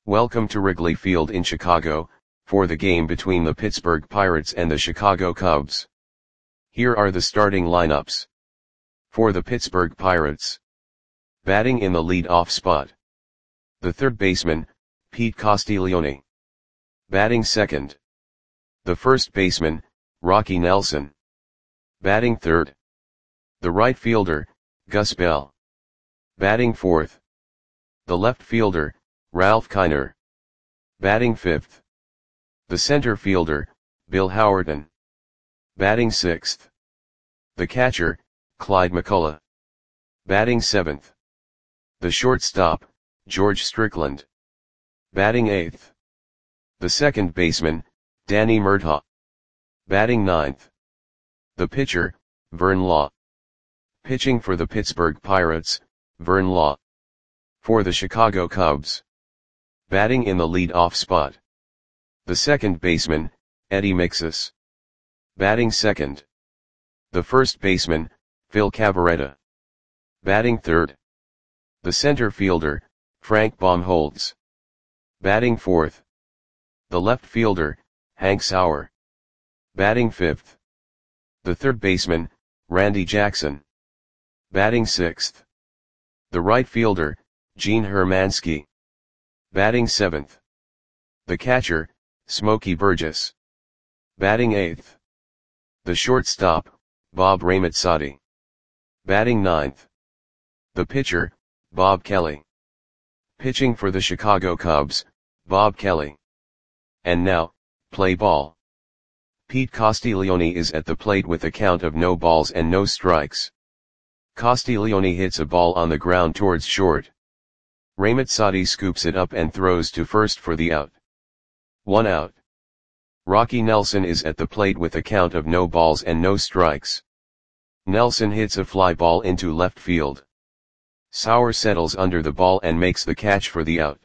Welcome to Wrigley Field in Chicago, for the game between the Pittsburgh Pirates and the Chicago Cubs. Here are the starting lineups. For the Pittsburgh Pirates. Batting in the lead-off spot. The third baseman, Pete Castiglione. Batting second. The first baseman, Rocky Nelson. Batting third. The right fielder, Gus Bell. Batting fourth. The left fielder, Ralph Kiner. Batting fifth. The center fielder, Bill Howerton. Batting sixth. The catcher, Clyde McCullough. Batting seventh. The shortstop, George Strickland. Batting eighth. The second baseman, Danny Murtaugh. Batting ninth. The pitcher, Vern Law. Pitching for the Pittsburgh Pirates, Vern Law. For the Chicago Cubs. Batting in the lead-off spot. The second baseman, Eddie Mixas. Batting second. The first baseman, Phil Cavarretta. Batting third. The center fielder, Frank Baumholtz. Batting fourth. The left fielder, Hank Sauer. Batting fifth. The third baseman, Randy Jackson. Batting sixth. The right fielder, Gene Hermansky. Batting seventh. The catcher, Smokey Burgess. Batting eighth. The shortstop, Bob Ramazzotti. Batting ninth. The pitcher, Bob Kelly. Pitching for the Chicago Cubs, Bob Kelly. And now, play ball. Pete Castiglione is at the plate with a count of no balls and no strikes. Castiglione hits a ball on the ground towards short. Ramazzotti scoops it up and throws to first for the out. 1 out. Rocky Nelson is at the plate with a count of no balls and no strikes. Nelson hits a fly ball into left field. Sauer settles under the ball and makes the catch for the out.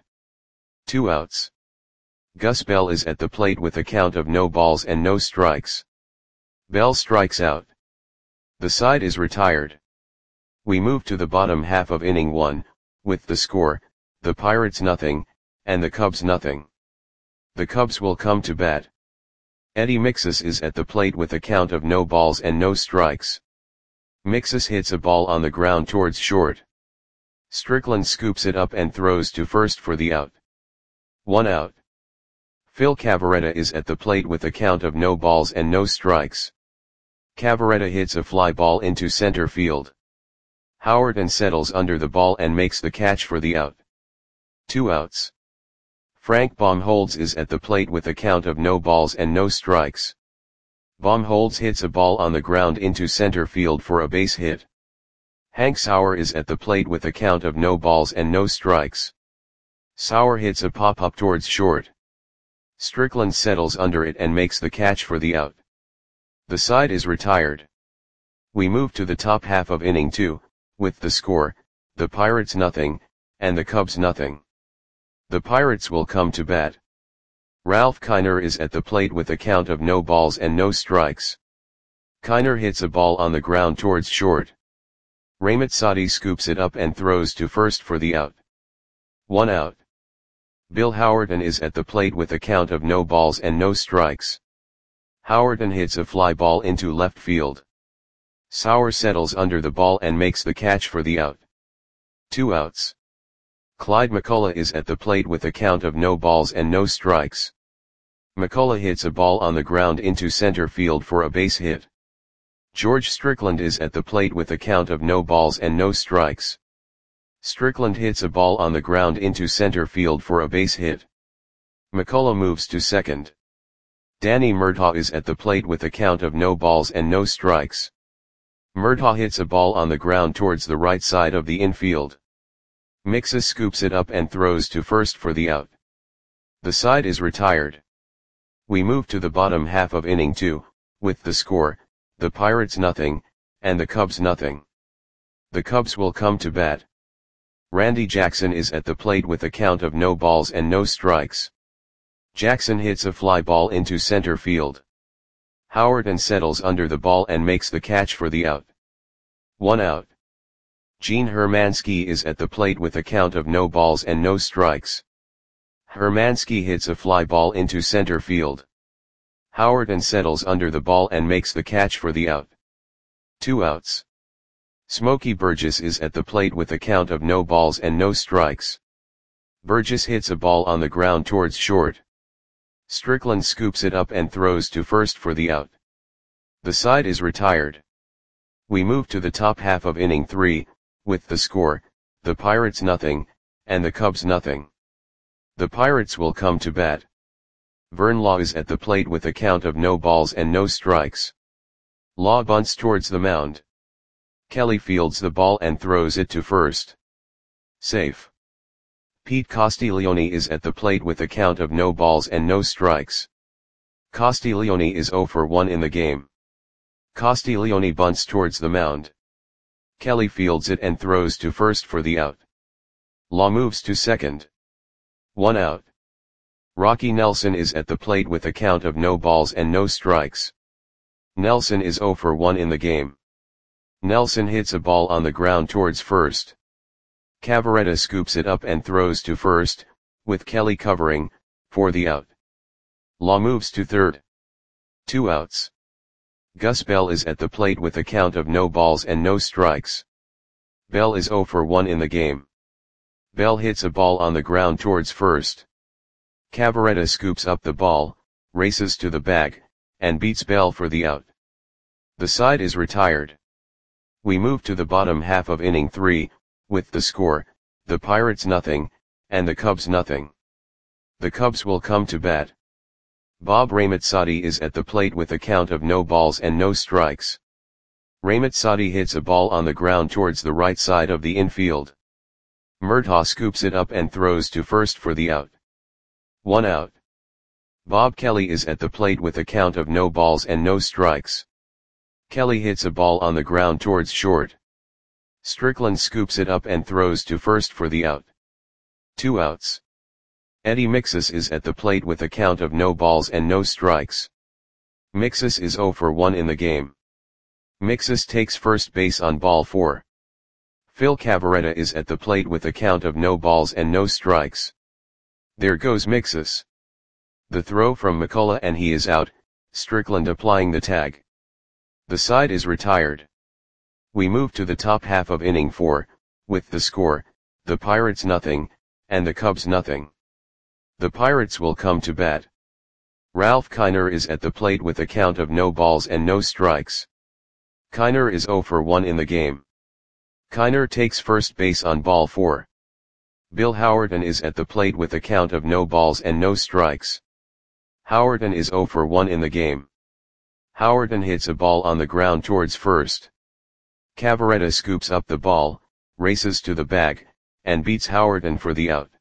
2 outs. Gus Bell is at the plate with a count of no balls and no strikes. Bell strikes out. The side is retired. We move to the bottom half of inning 1, with the score, the Pirates nothing, and the Cubs nothing. The Cubs will come to bat. Eddie Mixas is at the plate with a count of no balls and no strikes. Mixas hits a ball on the ground towards short. Strickland scoops it up and throws to first for the out. 1 out. Phil Cavarretta is at the plate with a count of no balls and no strikes. Cavarretta hits a fly ball into center field. Howerton settles under the ball and makes the catch for the out. 2 outs. Frank Baumholtz is at the plate with a count of no balls and no strikes. Baumholtz hits a ball on the ground into center field for a base hit. Hank Sauer is at the plate with a count of no balls and no strikes. Sauer hits a pop-up towards short. Strickland settles under it and makes the catch for the out. The side is retired. We move to the top half of inning 2, with the score, the Pirates nothing, and the Cubs nothing. The Pirates will come to bat. Ralph Kiner is at the plate with a count of no balls and no strikes. Kiner hits a ball on the ground towards short. Ramazzotti scoops it up and throws to first for the out. 1 out. Bill Howerton is at the plate with a count of no balls and no strikes. Howerton hits a fly ball into left field. Sauer settles under the ball and makes the catch for the out. 2 outs. Clyde McCullough is at the plate with a count of no balls and no strikes. McCullough hits a ball on the ground into center field for a base hit. George Strickland is at the plate with a count of no balls and no strikes. Strickland hits a ball on the ground into center field for a base hit. McCullough moves to second. Danny Murtaugh is at the plate with a count of no balls and no strikes. Murtaugh hits a ball on the ground towards the right side of the infield. Mixas scoops it up and throws to first for the out. The side is retired. We move to the bottom half of inning 2, with the score, the Pirates nothing, and the Cubs nothing. The Cubs will come to bat. Randy Jackson is at the plate with a count of no balls and no strikes. Jackson hits a fly ball into center field. Howerton settles under the ball and makes the catch for the out. 1 out. Gene Hermansky is at the plate with a count of no balls and no strikes. Hermansky hits a fly ball into center field. Howerton settles under the ball and makes the catch for the out. 2 outs. Smokey Burgess is at the plate with a count of no balls and no strikes. Burgess hits a ball on the ground towards short. Strickland scoops it up and throws to first for the out. The side is retired. We move to the top half of inning 3, with the score, the Pirates nothing, and the Cubs nothing. The Pirates will come to bat. Vern Law is at the plate with a count of no balls and no strikes. Law bunts towards the mound. Kelly fields the ball and throws it to first. Safe. Pete Castiglione is at the plate with a count of no balls and no strikes. Castiglione is 0 for 1 in the game. Castiglione bunts towards the mound. Kelly fields it and throws to first for the out. Law moves to second. 1 out. Rocky Nelson is at the plate with a count of no balls and no strikes. Nelson is 0 for 1 in the game. Nelson hits a ball on the ground towards first. Cavaretta scoops it up and throws to first, with Kelly covering, for the out. Law moves to third. 2 outs. Gus Bell is at the plate with a count of no balls and no strikes. Bell is 0 for 1 in the game. Bell hits a ball on the ground towards first. Cavaretta scoops up the ball, races to the bag, and beats Bell for the out. The side is retired. We move to the bottom half of inning 3, with the score, the Pirates nothing, and the Cubs nothing. The Cubs will come to bat. Bob Ramazzotti is at the plate with a count of no balls and no strikes. Ramazzotti hits a ball on the ground towards the right side of the infield. Murtaugh scoops it up and throws to first for the out. 1 out. Bob Kelly is at the plate with a count of no balls and no strikes. Kelly hits a ball on the ground towards short. Strickland scoops it up and throws to first for the out. 2 outs. Eddie Mixus is at the plate with a count of no balls and no strikes. Mixus is 0 for 1 in the game. Mixus takes first base on ball 4. Phil Cavaretta is at the plate with a count of no balls and no strikes. There goes Mixus. The throw from McCullough and he is out, Strickland applying the tag. The side is retired. We move to the top half of inning 4, with the score, the Pirates nothing, and the Cubs nothing. The Pirates will come to bat. Ralph Kiner is at the plate with a count of no balls and no strikes. Kiner is 0 for 1 in the game. Kiner takes first base on ball 4. Bill Howerton is at the plate with a count of no balls and no strikes. Howerton is 0 for 1 in the game. Howerton hits a ball on the ground towards first. Cavaretta scoops up the ball, races to the bag, and beats Howerton for the out.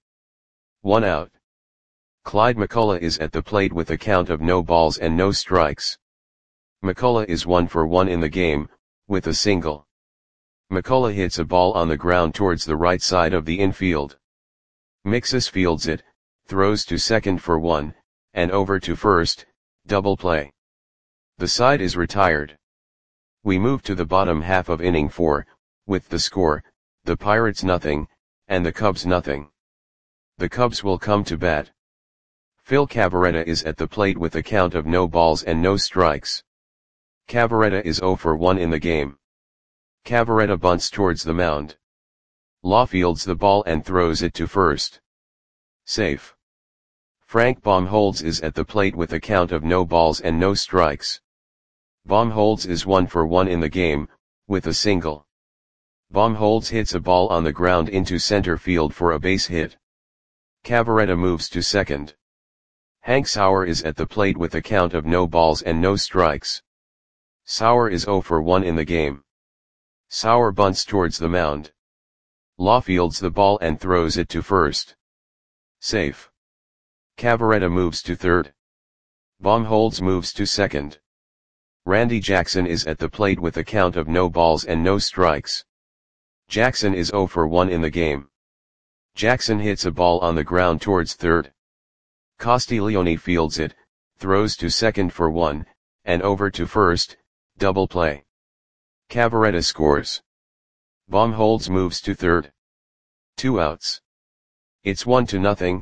1 out. Clyde McCullough is at the plate with a count of no balls and no strikes. McCullough is 1 for 1 in the game, with a single. McCullough hits a ball on the ground towards the right side of the infield. Mixus fields it, throws to second for 1, and over to first, double play. The side is retired. We move to the bottom half of inning 4, with the score, the Pirates nothing, and the Cubs nothing. The Cubs will come to bat. Phil Cavaretta is at the plate with a count of no balls and no strikes. Cavaretta is 0 for 1 in the game. Cavaretta bunts towards the mound. Law fields the ball and throws it to first. Safe. Frank Baumholtz is at the plate with a count of no balls and no strikes. Baumholtz is 1 for 1 in the game, with a single. Baumholtz hits a ball on the ground into center field for a base hit. Cavaretta moves to second. Hank Sauer is at the plate with a count of no balls and no strikes. Sauer is 0 for 1 in the game. Sauer bunts towards the mound. Law fields the ball and throws it to first. Safe. Cavaretta moves to third. Baumholtz moves to second. Randy Jackson is at the plate with a count of no balls and no strikes. Jackson is 0 for 1 in the game. Jackson hits a ball on the ground towards third. Castiglione fields it, throws to second for 1, and over to first, double play. Cavaretta scores. Baumholtz moves to third. 2 outs. It's 1-0,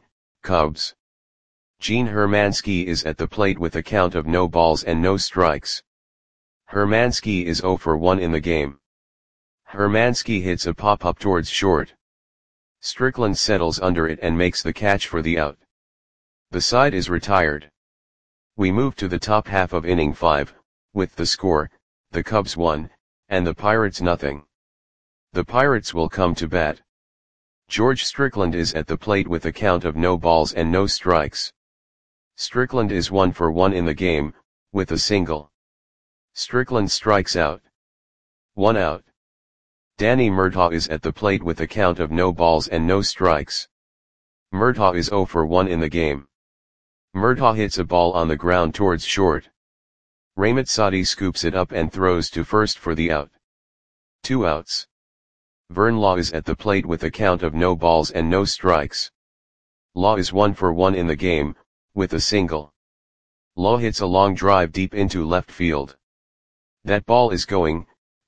Cubs. Gene Hermansky is at the plate with a count of no balls and no strikes. Hermansky is 0 for 1 in the game. Hermansky hits a pop-up towards short. Strickland settles under it and makes the catch for the out. The side is retired. We move to the top half of inning 5, with the score, the Cubs 1, and the Pirates nothing. The Pirates will come to bat. George Strickland is at the plate with a count of no balls and no strikes. Strickland is 1 for 1 in the game, with a single. Strickland strikes out. 1 out. Danny Murtaugh is at the plate with a count of no balls and no strikes. Murtaugh is 0 for 1 in the game. Murtaugh hits a ball on the ground towards short. Ramitsadi scoops it up and throws to first for the out. 2 outs. Vern Law is at the plate with a count of no balls and no strikes. Law is 1 for 1 in the game, with a single. Law hits a long drive deep into left field. That ball is gone.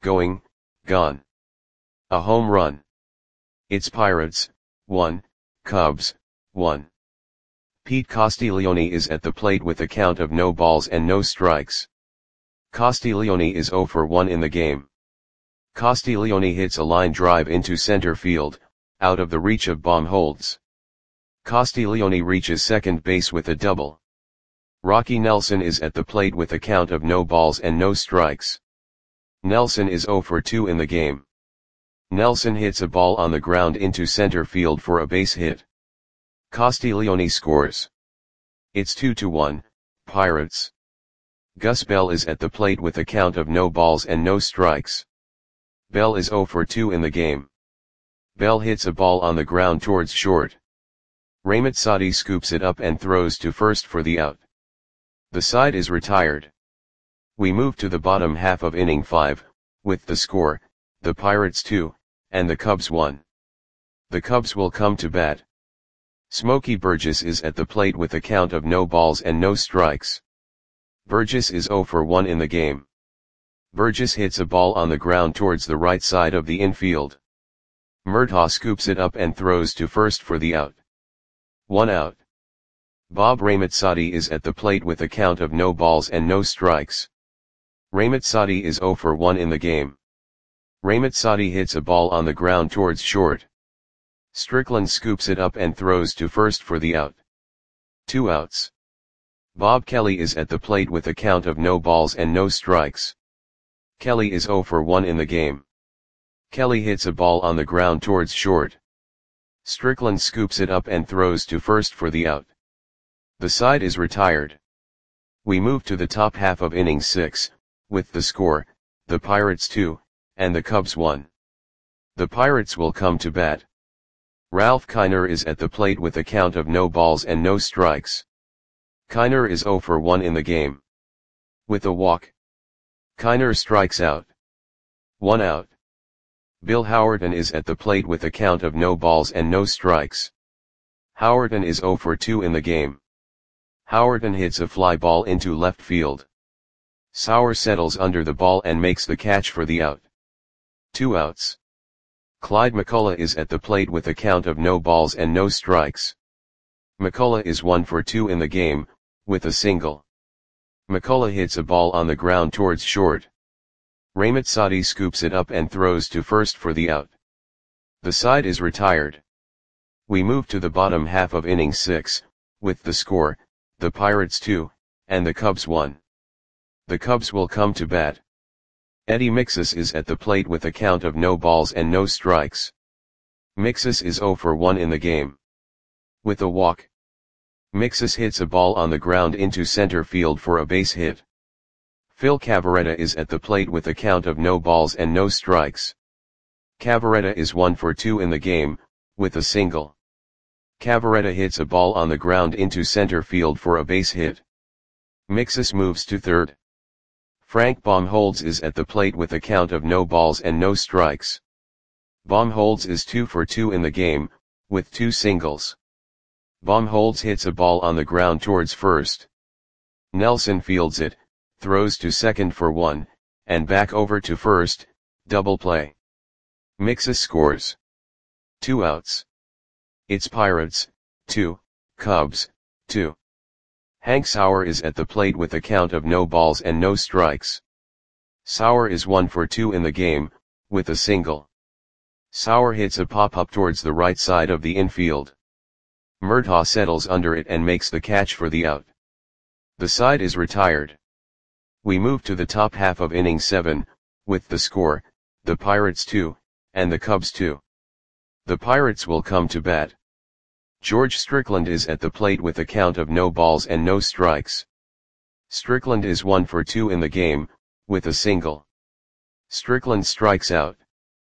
A home run. It's Pirates, 1, Cubs, 1. Pete Castiglione is at the plate with a count of no balls and no strikes. Castiglione is 0 for 1 in the game. Castiglione hits a line drive into center field, out of the reach of Baumholtz. Castiglione reaches second base with a double. Rocky Nelson is at the plate with a count of no balls and no strikes. Nelson is 0 for 2 in the game. Nelson hits a ball on the ground into center field for a base hit. Castiglione scores. It's 2-1, Pirates. Gus Bell is at the plate with a count of no balls and no strikes. Bell is 0 for 2 in the game. Bell hits a ball on the ground towards short. Ramitsadi scoops it up and throws to first for the out. The side is retired. We move to the bottom half of inning 5, with the score, the Pirates 2, and the Cubs 1. The Cubs will come to bat. Smokey Burgess is at the plate with a count of no balls and no strikes. Burgess is 0 for 1 in the game. Burgess hits a ball on the ground towards the right side of the infield. Murtaugh scoops it up and throws to first for the out. 1 out. Bob Ramitsadi is at the plate with a count of no balls and no strikes. Ramitsadi is 0 for 1 in the game. Ramitsadi hits a ball on the ground towards short. Strickland scoops it up and throws to first for the out. 2 outs. Bob Kelly is at the plate with a count of no balls and no strikes. Kelly is 0 for 1 in the game. Kelly hits a ball on the ground towards short. Strickland scoops it up and throws to first for the out. The side is retired. We move to the top half of inning 6, with the score, the Pirates 2, and the Cubs 1. The Pirates will come to bat. Ralph Kiner is at the plate with a count of no balls and no strikes. Kiner is 0 for 1 in the game. With a walk. Kiner strikes out. 1 out. Bill Howerton is at the plate with a count of no balls and no strikes. Howerton is 0 for 2 in the game. Howerton hits a fly ball into left field. Sauer settles under the ball and makes the catch for the out. 2 outs. Clyde McCullough is at the plate with a count of no balls and no strikes. McCullough is 1 for 2 in the game, with a single. McCullough hits a ball on the ground towards short. Ramitsadi scoops it up and throws to first for the out. The side is retired. We move to the bottom half of inning 6, with the score, the Pirates 2, and the Cubs 1. The Cubs will come to bat. Eddie Mixus is at the plate with a count of no balls and no strikes. Mixus is 0 for 1 in the game. With a walk. Mixus hits a ball on the ground into center field for a base hit. Phil Cavarretta is at the plate with a count of no balls and no strikes. Cavarretta is 1 for 2 in the game, with a single. Cavarretta hits a ball on the ground into center field for a base hit. Mixus moves to third. Frank Baumholtz is at the plate with a count of no balls and no strikes. Baumholtz is 2 for 2 in the game, with 2 singles. Baumholtz hits a ball on the ground towards first. Nelson fields it, throws to second for 1, and back over to first, double play. Mixus scores. 2 outs. It's Pirates, 2, Cubs, 2. Hank Sauer is at the plate with a count of no balls and no strikes. Sauer is 1 for 2 in the game, with a single. Sauer hits a pop-up towards the right side of the infield. Murtaugh settles under it and makes the catch for the out. The side is retired. We move to the top half of inning 7, with the score, the Pirates 2, and the Cubs 2. The Pirates will come to bat. George Strickland is at the plate with a count of no balls and no strikes. Strickland is 1 for 2 in the game, with a single. Strickland strikes out.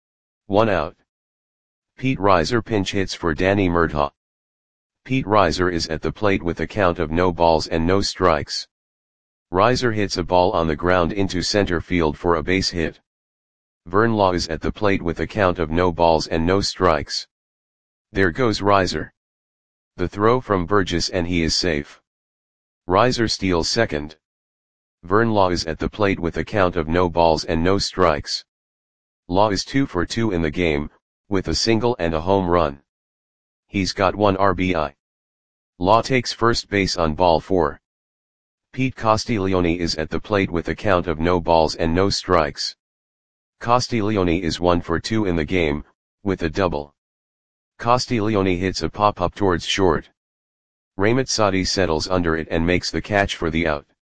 1 out. Pete Reiser pinch hits for Danny Murtaugh. Pete Reiser is at the plate with a count of no balls and no strikes. Reiser hits a ball on the ground into center field for a base hit. Vern Law is at the plate with a count of no balls and no strikes. There goes Reiser. The throw from Burgess and he is safe. Reiser steals second. Vern Law is at the plate with a count of no balls and no strikes. Law is 2 for 2 in the game, with a single and a home run. He's got 1 RBI. Law takes first base on ball 4. Pete Castiglione is at the plate with a count of no balls and no strikes. Castiglione is 1 for 2 in the game, with a double. Castiglione hits a pop-up towards short. Ramazzotti settles under it and makes the catch for the out.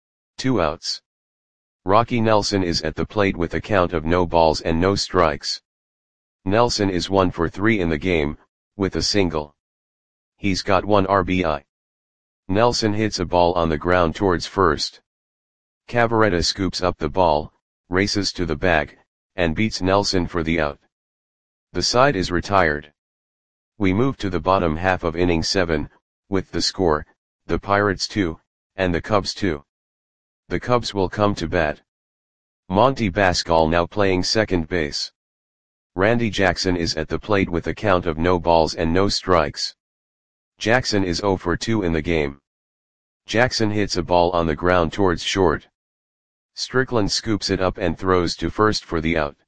2 outs. Rocky Nelson is at the plate with a count of no balls and no strikes. Nelson is 1 for 3 in the game, with a single. He's got 1 RBI. Nelson hits a ball on the ground towards first. Cavaretta scoops up the ball, races to the bag, and beats Nelson for the out. The side is retired. We move to the bottom half of inning 7, with the score, the Pirates 2, and the Cubs 2. The Cubs will come to bat. Monty Bascal now playing second base. Randy Jackson is at the plate with a count of no balls and no strikes. Jackson is 0 for 2 in the game. Jackson hits a ball on the ground towards short. Strickland scoops it up and throws to first for the out.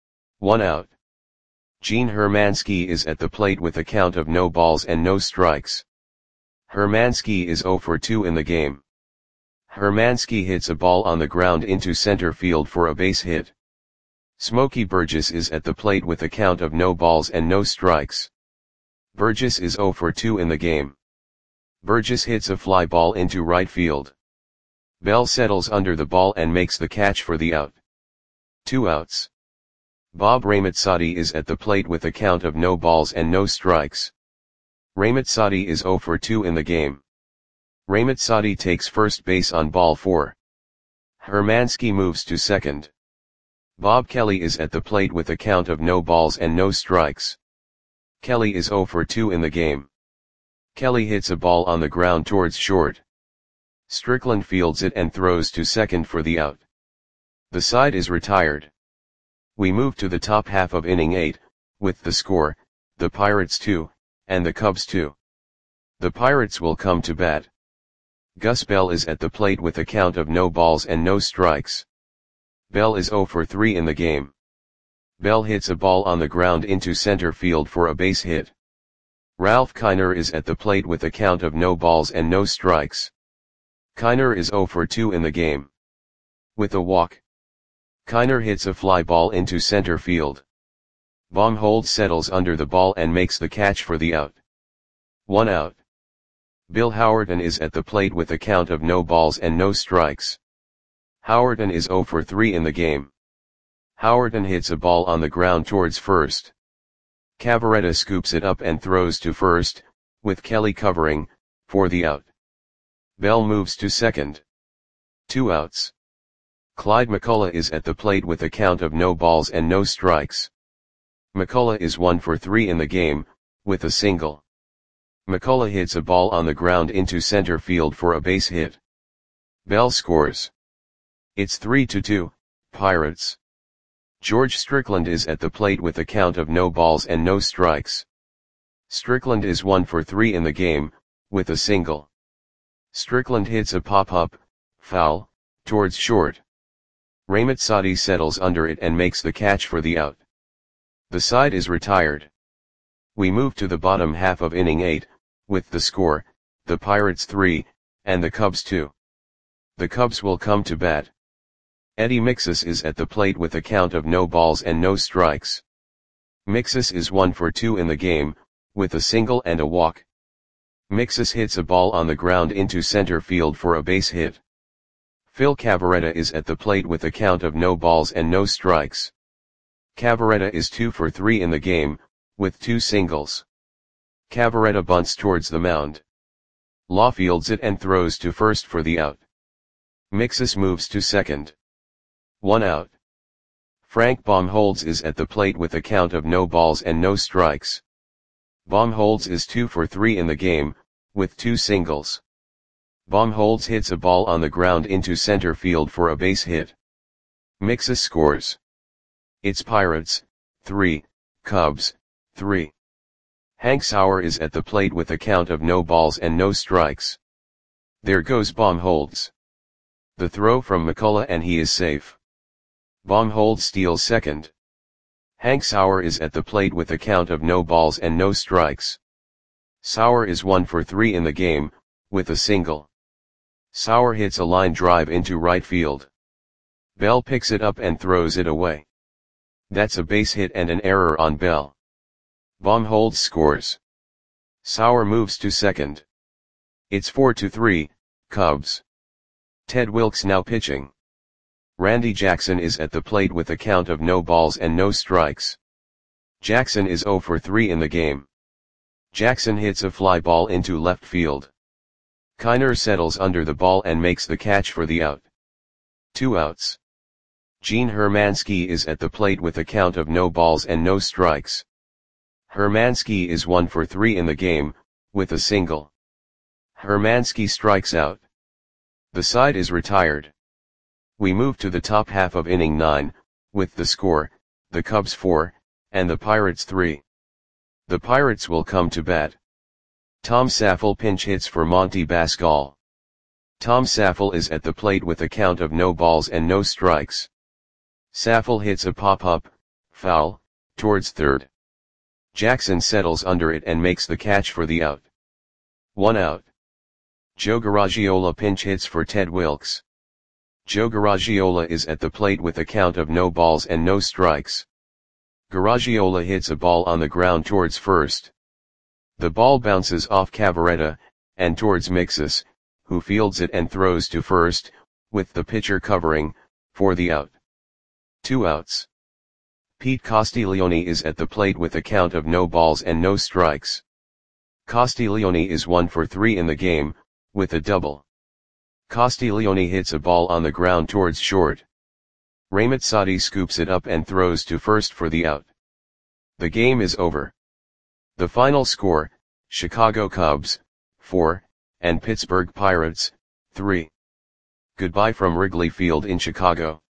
1 out. Gene Hermansky is at the plate with a count of no balls and no strikes. Hermansky is 0 for 2 in the game. Hermansky hits a ball on the ground into center field for a base hit. Smokey Burgess is at the plate with a count of no balls and no strikes. Burgess is 0 for 2 in the game. Burgess hits a fly ball into right field. Bell settles under the ball and makes the catch for the out. 2 outs. Bob Ramazzotti is at the plate with a count of no balls and no strikes. Ramazzotti is 0 for 2 in the game. Ramazzotti takes first base on ball 4. Hermansky moves to second. Bob Kelly is at the plate with a count of no balls and no strikes. Kelly is 0 for 2 in the game. Kelly hits a ball on the ground towards short. Strickland fields it and throws to second for the out. The side is retired. We move to the top half of inning 8, with the score, the Pirates 2, and the Cubs 2. The Pirates will come to bat. Gus Bell is at the plate with a count of no balls and no strikes. Bell is 0 for 3 in the game. Bell hits a ball on the ground into center field for a base hit. Ralph Kiner is at the plate with a count of no balls and no strikes. Kiner is 0 for 2 in the game. With a walk. Kiner hits a fly ball into center field. Baumholtz settles under the ball and makes the catch for the out. 1 out. Bill Howerton is at the plate with a count of no balls and no strikes. Howerton is 0 for 3 in the game. Howerton hits a ball on the ground towards first. Cavaretta scoops it up and throws to first, with Kelly covering, for the out. Bell moves to second. 2 outs. Clyde McCullough is at the plate with a count of no balls and no strikes. McCullough is 1 for 3 in the game, with a single. McCullough hits a ball on the ground into center field for a base hit. Bell scores. It's 3-2, Pirates. George Strickland is at the plate with a count of no balls and no strikes. Strickland is 1 for 3 in the game, with a single. Strickland hits a pop-up, foul, towards short. Ramazzotti settles under it and makes the catch for the out. The side is retired. We move to the bottom half of inning 8, with the score, the Pirates 3, and the Cubs 2. The Cubs will come to bat. Eddie Mixas is at the plate with a count of no balls and no strikes. Mixas is 1 for 2 in the game, with a single and a walk. Mixas hits a ball on the ground into center field for a base hit. Phil Cavarretta is at the plate with a count of no balls and no strikes. Cavarretta is 2 for 3 in the game, with 2 singles. Cavarretta bunts towards the mound. Law fields it and throws to first for the out. Mixas moves to second. 1 out. Frank Baumholtz is at the plate with a count of no balls and no strikes. Baumholtz is 2 for 3 in the game, with 2 singles. Baumholtz hits a ball on the ground into center field for a base hit. Mixas scores. It's Pirates 3, Cubs 3. Hank Sauer is at the plate with a count of no balls and no strikes. There goes Baumholtz. The throw from McCullough and he is safe. Baumholtz steals second. Hank Sauer is at the plate with a count of no balls and no strikes. Sauer is 1 for 3 in the game, with a single. Sauer hits a line drive into right field. Bell picks it up and throws it away. That's a base hit and an error on Bell. Baumholtz scores. Sauer moves to second. It's 4-3, Cubs. Ted Wilks now pitching. Randy Jackson is at the plate with a count of no balls and no strikes. Jackson is 0 for 3 in the game. Jackson hits a fly ball into left field. Kiner settles under the ball and makes the catch for the out. 2 outs. Gene Hermansky is at the plate with a count of no balls and no strikes. Hermansky is 1 for 3 in the game, with a single. Hermansky strikes out. The side is retired. We move to the top half of inning 9, with the score, the Cubs 4, and the Pirates 3. The Pirates will come to bat. Tom Saffel pinch hits for Monty Bascal. Tom Saffel is at the plate with a count of no balls and no strikes. Saffel hits a pop-up, foul, towards third. Jackson settles under it and makes the catch for the out. 1 out. Joe Garagiola pinch hits for Ted Wilks. Joe Garagiola is at the plate with a count of no balls and no strikes. Garagiola hits a ball on the ground towards first. The ball bounces off Cavarretta, and towards Mixas, who fields it and throws to first, with the pitcher covering, for the out. 2 outs. Pete Castiglione is at the plate with a count of no balls and no strikes. Castiglione is 1 for 3 in the game, with a double. Castiglione hits a ball on the ground towards short. Ramazzotti scoops it up and throws to first for the out. The game is over. The final score, Chicago Cubs 4, and Pittsburgh Pirates 3. Goodbye from Wrigley Field in Chicago.